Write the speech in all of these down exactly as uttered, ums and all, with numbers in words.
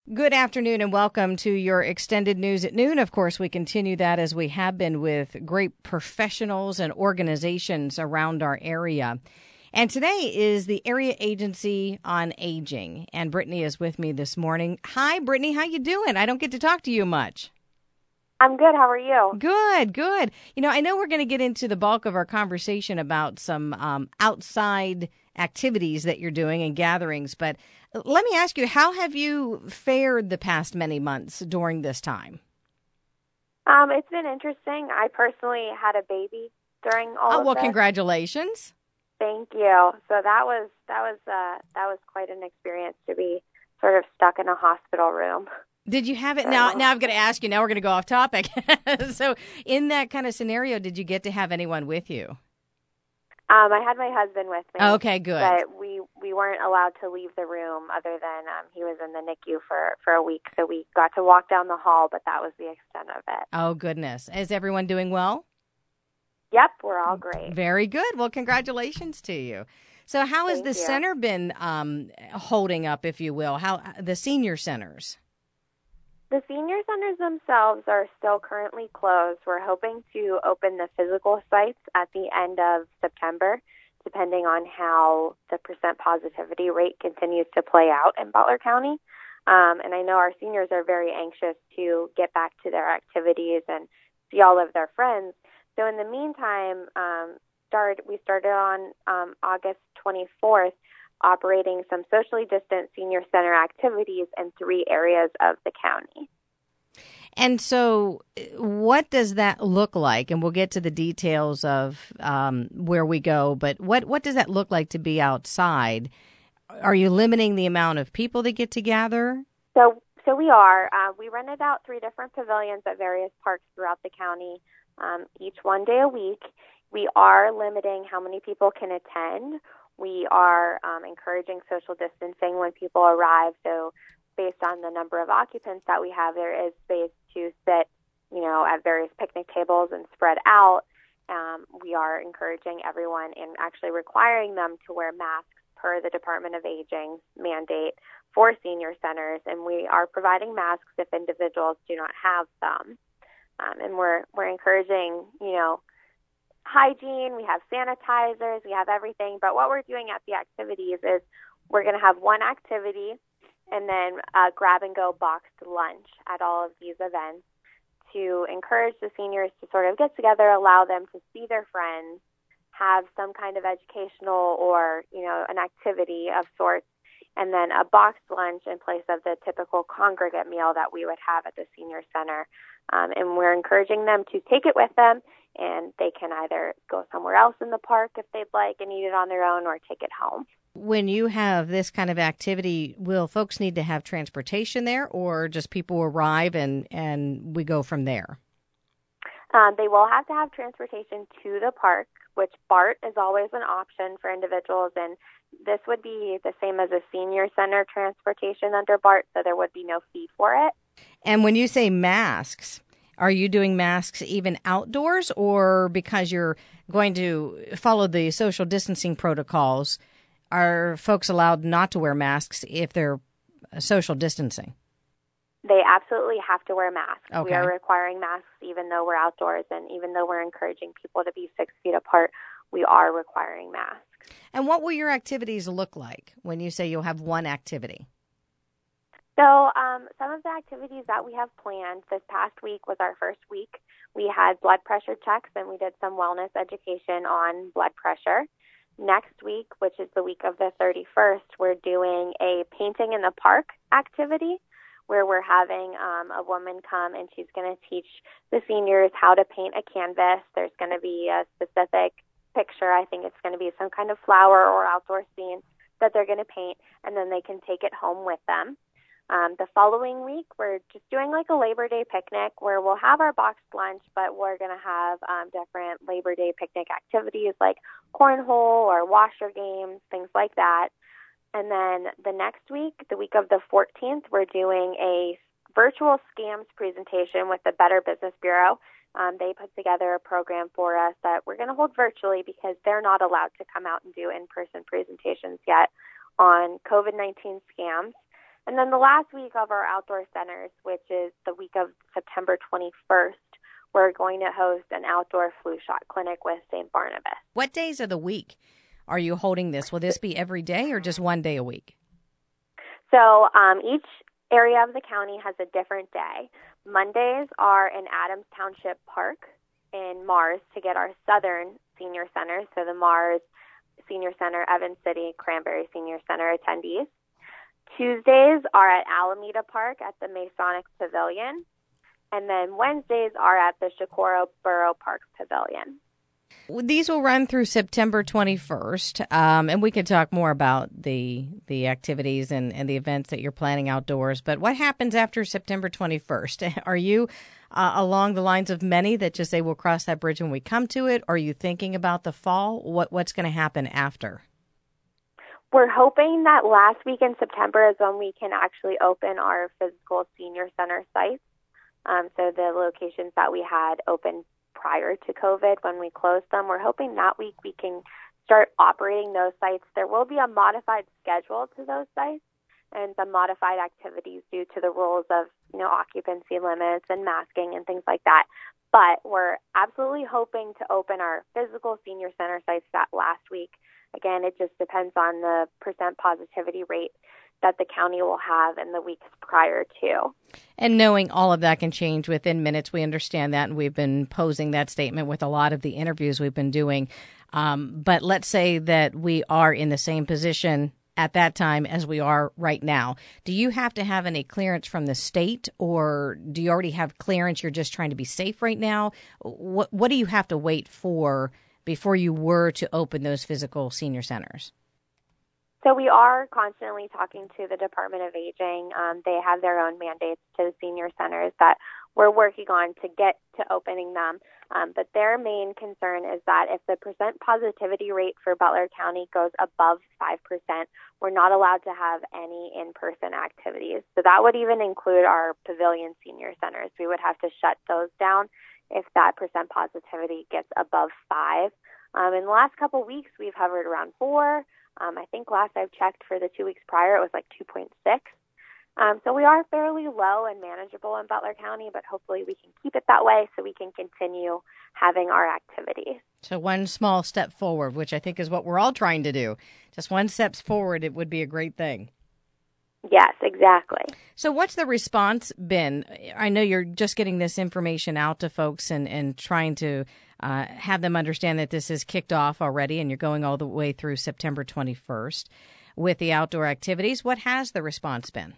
Good afternoon and welcome to your extended news at noon. Of course, we continue that as we have been with great professionals and organizations around our area. And today is the Area Agency on Aging. And Brittany is with me this morning. Hi, Brittany. How you doing? I don't get to talk to you much. I'm good. How are you? Good, good. You know, I know we're going to get into the bulk of our conversation about some um, outside activities that you're doing and gatherings, but let me ask you, how have you fared the past many months during this time? Um, it's been interesting. I personally had a baby during all oh, of well, this. Congratulations. Thank you. So that was that was uh, that was quite an experience to be sort of stuck in a hospital room. Did you have it? Now, now I'm going to ask you. Now we're going to go off topic. So in that kind of scenario, did you get to have anyone with you? Um, I had my husband with me. Okay, good. But we, we weren't allowed to leave the room other than um, he was in the N I C U for, for a week. So we got to walk down the hall, but that was the extent of it. Oh, goodness. Is everyone doing well? Yep, we're all great. Very good. Well, congratulations to you. So how has Thank the you. center been um, holding up, if you will? How the senior centers? The senior centers themselves are still currently closed. We're hoping to open the physical sites at the end of September, depending on how the percent positivity rate continues to play out in Butler County. Um, and I know our seniors are very anxious to get back to their activities and see all of their friends. So in the meantime, um, start, we started on um, August twenty-fourth, operating some socially distant senior center activities in three areas of the county. And so what does that look like? And we'll get to the details of um, where we go, but what, what does that look like to be outside? Are you limiting the amount of people that get to gather? So, so we are. Uh, we rented out three different pavilions at various parks throughout the county, um, each one day a week. We are limiting how many people can attend. We are um, encouraging social distancing when people arrive. So based on the number of occupants that we have, there is space to sit, you know, at various picnic tables and spread out. Um, we are encouraging everyone and actually requiring them to wear masks per the Department of Aging's mandate for senior centers. And we are providing masks if individuals do not have them. Um, and we're we're encouraging, you know, hygiene, we have sanitizers, we have everything. But what we're doing at the activities is we're going to have one activity and then a grab-and-go boxed lunch at all of these events to encourage the seniors to sort of get together, allow them to see their friends, have some kind of educational or, you know, an activity of sorts, and then a boxed lunch in place of the typical congregate meal that we would have at the senior center. Um, and we're encouraging them to take it with them, and they can either go somewhere else in the park if they'd like and eat it on their own or take it home. When you have this kind of activity, will folks need to have transportation there or just people arrive and, and we go from there? Um, they will have to have transportation to the park, which BART is always an option for individuals, and this would be the same as a senior center transportation under BART, so there would be no fee for it. And when you say masks, are you doing masks even outdoors, or because you're going to follow the social distancing protocols, are folks allowed not to wear masks if they're social distancing? They absolutely have to wear masks. Okay. We are requiring masks even though we're outdoors, and even though we're encouraging people to be six feet apart, we are requiring masks. And what will your activities look like when you say you'll have one activity? So um, some of the activities that we have planned this past week was our first week. We had blood pressure checks, and we did some wellness education on blood pressure. Next week, which is the week of the thirty-first, we're doing a painting in the park activity where we're having um, a woman come and she's going to teach the seniors how to paint a canvas. There's going to be a specific picture. I think it's going to be some kind of flower or outdoor scene that they're going to paint, and then they can take it home with them. Um, the following week, we're just doing like a Labor Day picnic where we'll have our boxed lunch, but we're going to have um, different Labor Day picnic activities like cornhole or washer games, things like that. And then the next week, the week of the fourteenth, we're doing a virtual scams presentation with the Better Business Bureau. Um, they put together a program for us that we're going to hold virtually because they're not allowed to come out and do in-person presentations yet on COVID nineteen scams. And then the last week of our outdoor centers, which is the week of September twenty-first, we're going to host an outdoor flu shot clinic with Saint Barnabas. What days of the week are you holding this? Will this be every day or just one day a week? So um, each area of the county has a different day. Mondays are in Adams Township Park in Mars to get our southern senior centers, so the Mars Senior Center, Evans City, Cranberry Senior Center attendees. Tuesdays are at Alameda Park at the Masonic Pavilion. And then Wednesdays are at the Socorro Borough Park Pavilion. These will run through September twenty-first, um, and we can talk more about the the activities and, and the events that you're planning outdoors. But what happens after September twenty-first? Are you uh, along the lines of many that just say we'll cross that bridge when we come to it? Are you thinking about the fall? What What's going to happen after? We're hoping that last week in September is when we can actually open our physical senior center sites. Um, so the locations that we had open prior to COVID when we closed them, we're hoping that week we can start operating those sites. There will be a modified schedule to those sites and some modified activities due to the rules of, you know, occupancy limits and masking and things like that. But we're absolutely hoping to open our physical senior center sites that last week. Again, it just depends on the percent positivity rate that the county will have in the weeks prior to. And knowing all of that can change within minutes, we understand that, and we've been posing that statement with a lot of the interviews we've been doing. Um, but let's say that we are in the same position at that time as we are right now. Do you have to have any clearance from the state, or do you already have clearance? You're just trying to be safe right now? What, what do you have to wait for before you were to open those physical senior centers? So we are constantly talking to the Department of Aging. Um, they have their own mandates to the senior centers that we're working on to get to opening them. Um, but their main concern is that if the percent positivity rate for Butler County goes above five percent, we're not allowed to have any in-person activities. So that would even include our pavilion senior centers. We would have to shut those down if that percent positivity gets above five. Um, in the last couple of weeks, we've hovered around four. Um, I think last I've checked for the two weeks prior, it was like two point six. Um, so we are fairly low and manageable in Butler County, but hopefully we can keep it that way so we can continue having our activities. So one small step forward, which I think is what we're all trying to do. Just one step forward, it would be a great thing. Yes, exactly. So what's the response been? I know you're just getting this information out to folks and, and trying to uh, have them understand that this is kicked off already and you're going all the way through September twenty-first with the outdoor activities. What has the response been?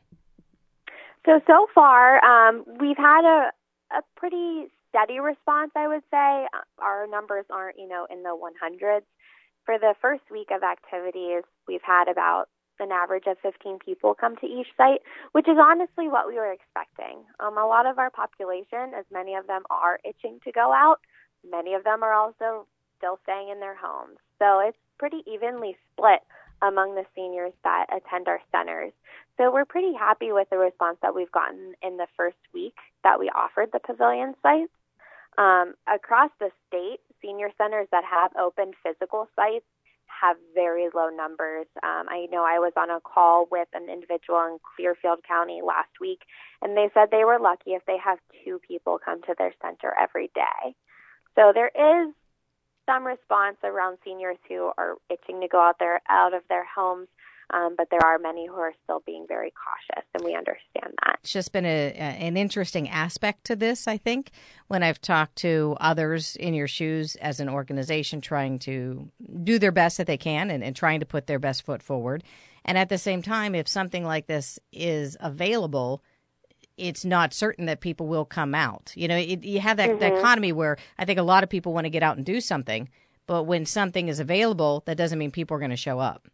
So, so far, um, we've had a, a pretty steady response, I would say. Our numbers aren't, you know, in the hundreds. For the first week of activities, we've had about an average of fifteen people come to each site, which is honestly what we were expecting. Um, a lot of our population, as many of them are itching to go out, many of them are also still staying in their homes. So it's pretty evenly split among the seniors that attend our centers. So we're pretty happy with the response that we've gotten in the first week that we offered the pavilion sites. Um, across the state, senior centers that have opened physical sites have very low numbers. Um, I know I was on a call with an individual in Clearfield County last week, and they said they were lucky if they have two people come to their center every day. So there is some response around seniors who are itching to go out there, out of their homes, um, but there are many who are still being very cautious, and we understand that. It's just been a, an interesting aspect to this, I think, when I've talked to others in your shoes as an organization trying to do their best that they can and, and trying to put their best foot forward. And at the same time, if something like this is available, it's not certain that people will come out. You know, it, you have that mm-hmm. dichotomy where I think a lot of people want to get out and do something, but when something is available, that doesn't mean people are going to show up.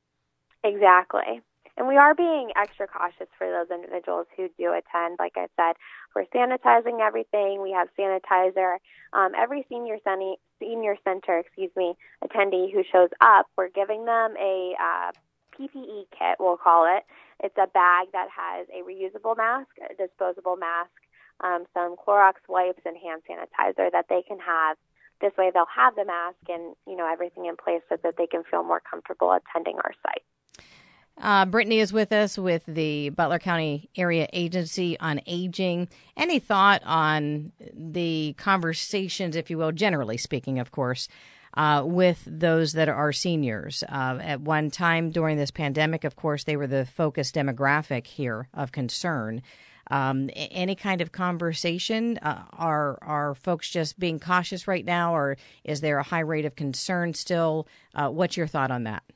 Exactly. And we are being extra cautious for those individuals who do attend. Like I said, we're sanitizing everything. We have sanitizer. Um, every senior center, senior center, excuse me, attendee who shows up, we're giving them a uh, P P E kit, we'll call it. It's a bag that has a reusable mask, a disposable mask, um, some Clorox wipes, and hand sanitizer that they can have. This way they'll have the mask and, you know, everything in place so that they can feel more comfortable attending our site. Uh, Brittany is with us with the Butler County Area Agency on Aging. Any thought on the conversations, if you will, generally speaking, of course, uh, with those that are seniors? Uh, at one time during this pandemic, of course, they were the focus demographic here of concern. Um, any kind of conversation? Uh, are are folks just being cautious right now, or is there a high rate of concern still? Uh, what's your thought on that?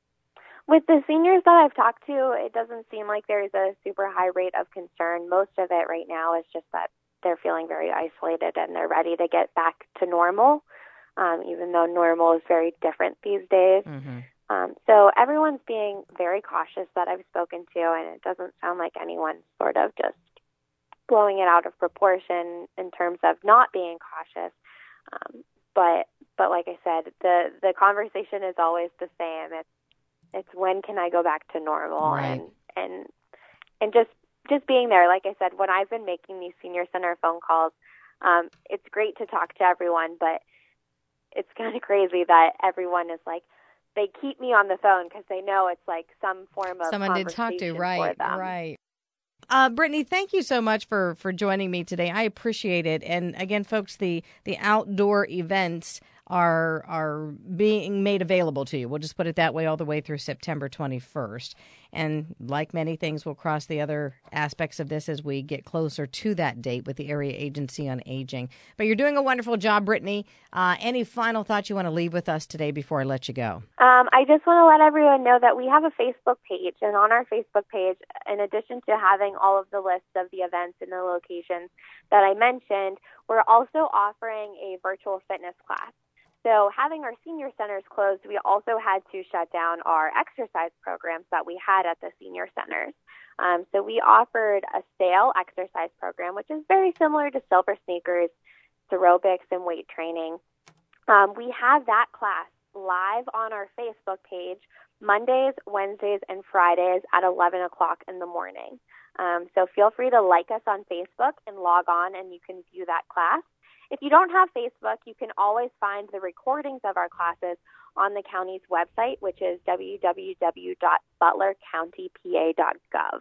With the seniors that I've talked to, it doesn't seem like there's a super high rate of concern. Most of it right now is just that they're feeling very isolated and they're ready to get back to normal, um, even though normal is very different these days. Mm-hmm. Um, so everyone's being very cautious that I've spoken to, and it doesn't sound like anyone's sort of just blowing it out of proportion in terms of not being cautious. Um, but but like I said, the, the conversation is always the same. It's It's when can I go back to normal, right. and and and just just being there. Like I said, when I've been making these senior center phone calls, um, it's great to talk to everyone, but it's kind of crazy that everyone is like, they keep me on the phone because they know it's like some form of someone to talk to, right? For them. Right. Uh, Brittany, thank you so much for, for joining me today. I appreciate it. And again, folks, the the outdoor events are are being made available to you. We'll just put it that way all the way through September twenty-first. And like many things, we'll cross the other aspects of this as we get closer to that date with the Area Agency on Aging. But you're doing a wonderful job, Brittany. Uh, any final thoughts you want to leave with us today before I let you go? Um, I just want to let everyone know that we have a Facebook page. And on our Facebook page, in addition to having all of the lists of the events and the locations that I mentioned, we're also offering a virtual fitness class. So having our senior centers closed, we also had to shut down our exercise programs that we had at the senior centers. Um, so we offered a Sail exercise program, which is very similar to Silver Sneakers, aerobics, and weight training. Um, we have that class live on our Facebook page Mondays, Wednesdays, and Fridays at eleven o'clock in the morning. Um, so feel free to like us on Facebook and log on, and you can view that class. If you don't have Facebook, you can always find the recordings of our classes on the county's website, which is w w w dot butler county p a dot gov.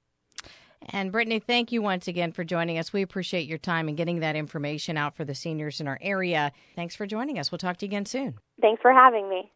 And Brittany, thank you once again for joining us. We appreciate your time and getting that information out for the seniors in our area. Thanks for joining us. We'll talk to you again soon. Thanks for having me.